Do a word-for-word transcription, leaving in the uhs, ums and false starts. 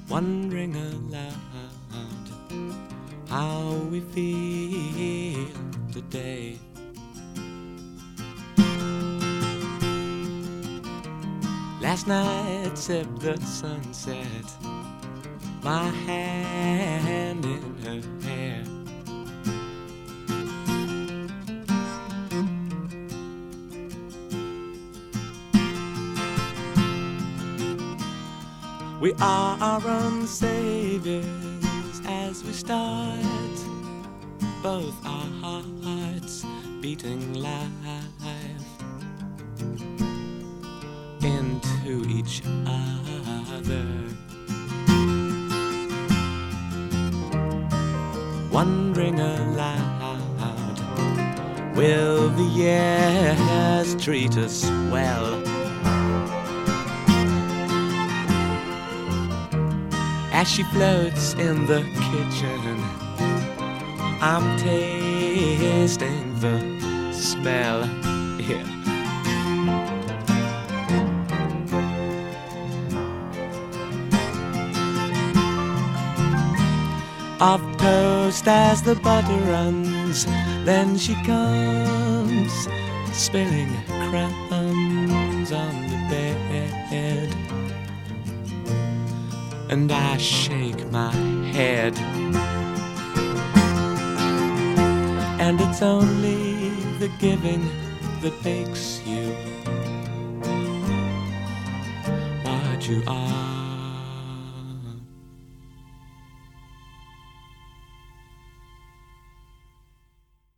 wondering aloud how we feel today. Last night sipped the sunset, my hand in her hair. We are our own saviors as we start, both our hearts beating live into each other. Wondering aloud, will the years treat us well? As she floats in the kitchen, I'm tasting the smell. Yeah. Of toast as the butter runs, then she comes spilling crumbs on the bed, and I shake my head. And it's only the giving that makes you what you are.